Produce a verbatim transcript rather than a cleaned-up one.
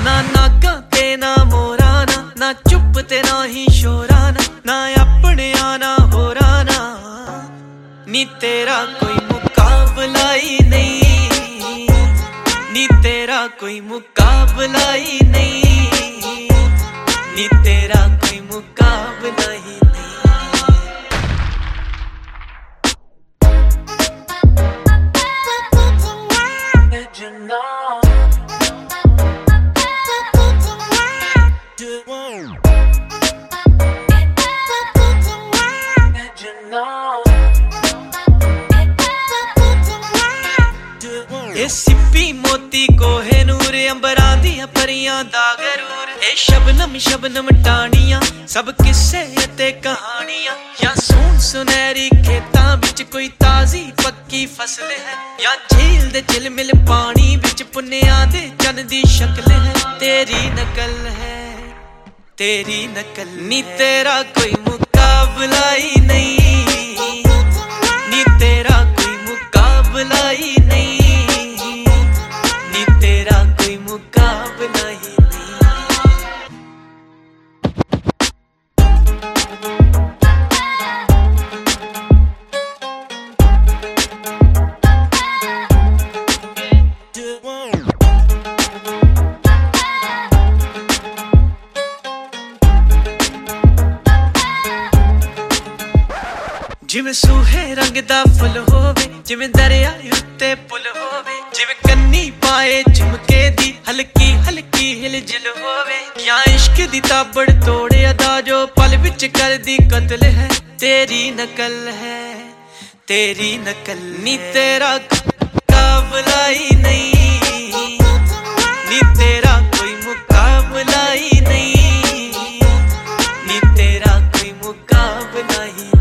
ना नागा ते ना मोराना, ना चुप ते ना ही शोराना, ना अपने आना होराना। नी तेरा कोई मुकाबला ही नहीं, नी तेरा कोई मुकाबला ही नहीं, नी तेरा कोई मुकाबला ही नहीं। ये सिप्पी मोती कोहे नूर, अंबरां दियां परियां दा गरूर। ए शबनम शबनम टाणियां, सब किस्से ते कहानियां। या सोन सुनहरी खेतां विच कोई ताजी पक्की फसल है, या झील दे झिलमिल पानी विच पुन्नियां दे चन दी शक्ल है। तेरी नकल है, तेरी नकल। नी तेरा कोई मुकाबला ही नहीं, नी तेरा कोई मुकाबला ही नहीं, नी तेरा कोई मुकाबला ही नहीं। जिवें सूहे रंग दा फुल होवे, जिवें दरिया उत्ते पुल होवे, जिवें कन्नी पाए झुमके दी हल्की हल्की हिलजुल होवे। क्या इश्क दी ताबड़ तोड़े अदा जो पल विच कर दी कत्ल है। तेरी नकल है, तेरी नकल। नी तेरा मुकाबला ही नहीं, नी तेरा कोई मुकाबला ही नहीं, नी तेरा कोई मुकाबला ही नहीं।